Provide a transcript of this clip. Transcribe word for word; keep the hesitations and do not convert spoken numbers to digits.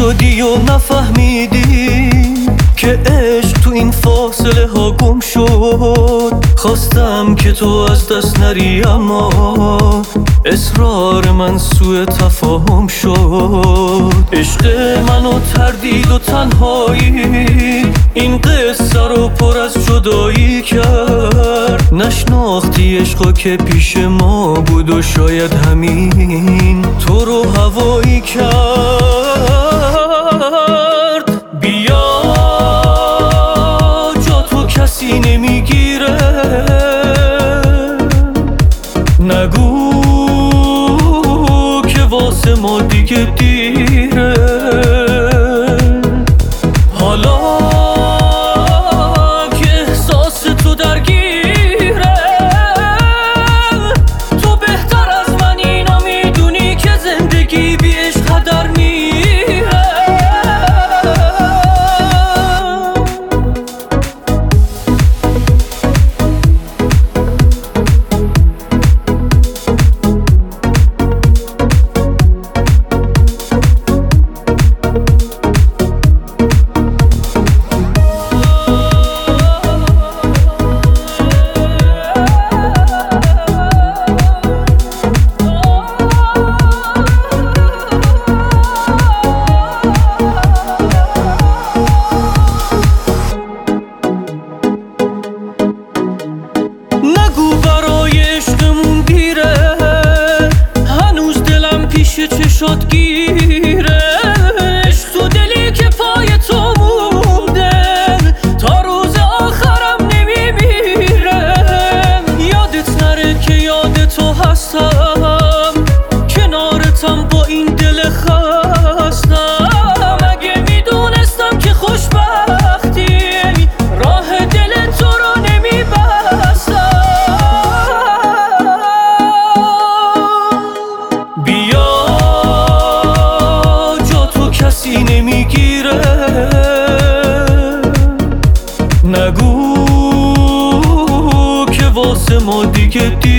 شدی و نفهمیدی که عشق تو این فاصله ها گم شد. خواستم که تو از دست نری اما اصرار من سوء تفاهم شد. عشق منو تردید و تنهایی این قصه رو پر از جدایی کرد. نشناختی عشقا که پیش ما بود و شاید همین تو رو هوایی کرد. بیا جا تو کسی نمیگیره، نگو که واسه ما دیگه دیره. حالا که احساس تو درگیره، تو بهتر از من اینو میدونی که زندگی بی عشق هدر میره. نگو برای عشقمون دیره، هنوز دلم پیش چشات گیره. عشق تو دلی که پای تو مونده تا روز آخرم نمیمیره. یادت نره که یاد تو هستم، کنارتم با این دل خستم. اگه میدونستم که خوشبختی راه دل تو رو نمیبستم. بیا جا تو کسی نمیگیره، نگو که واسه ما دیگه دیره.